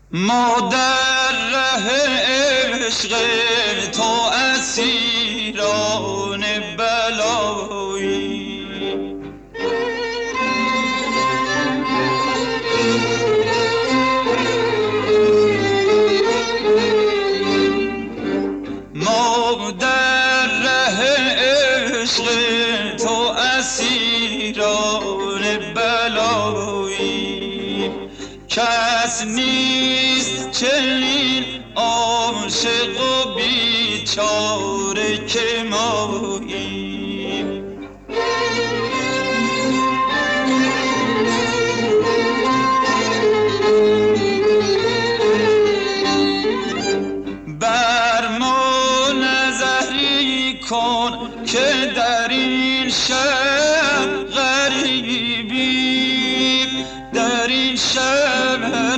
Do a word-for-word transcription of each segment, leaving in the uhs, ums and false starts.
ما در ره عشق تو اسیران بلایی، ما در ره عشق تو اسیران بلایی. کس نیست چنین عاشق و بیچاره که ماییم. بر ما نظری کن که در این شهر غریبیم، در این شهر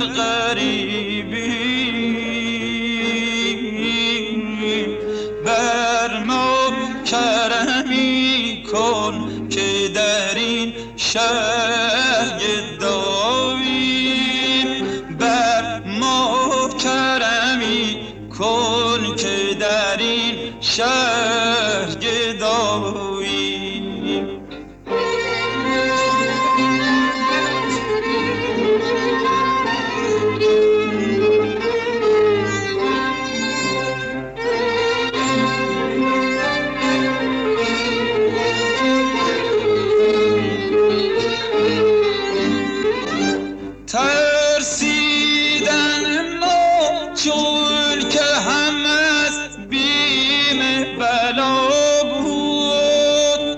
غریبیم. بر ما کرمی کن که در این شهر گداییم. بر ما کرمی کن که در این شهر گداییم. ترسیدن ما چون که هم از بیم بلا بود،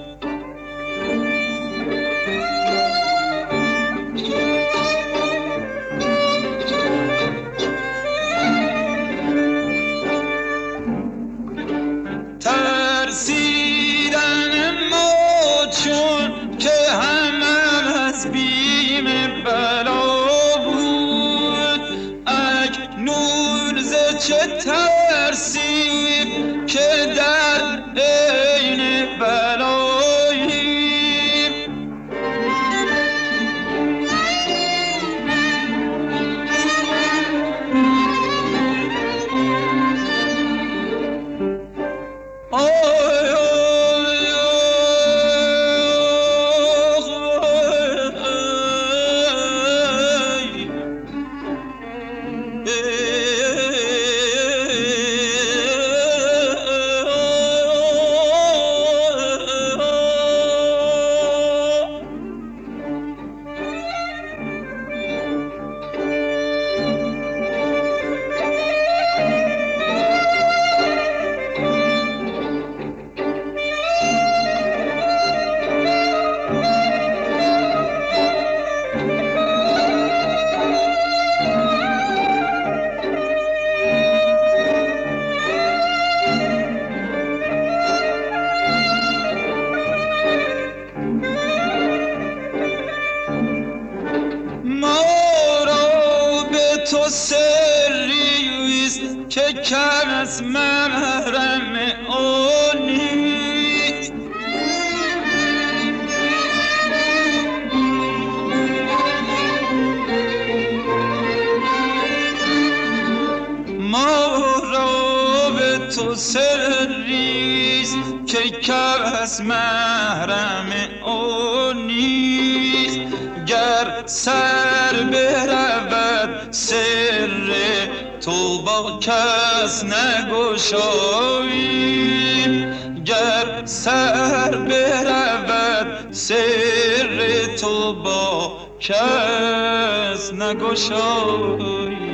ترسیدن ما چون که هم از بیم بلا چه ترسیم که در عین بلاییم. آی تو سریست که کس محرم آن نیست. ما را به تو سریست که کس محرم آن نیست. گر سر برود سر تو با کس نگشاییم. گر سر برود سر تو با کس نگشاییم.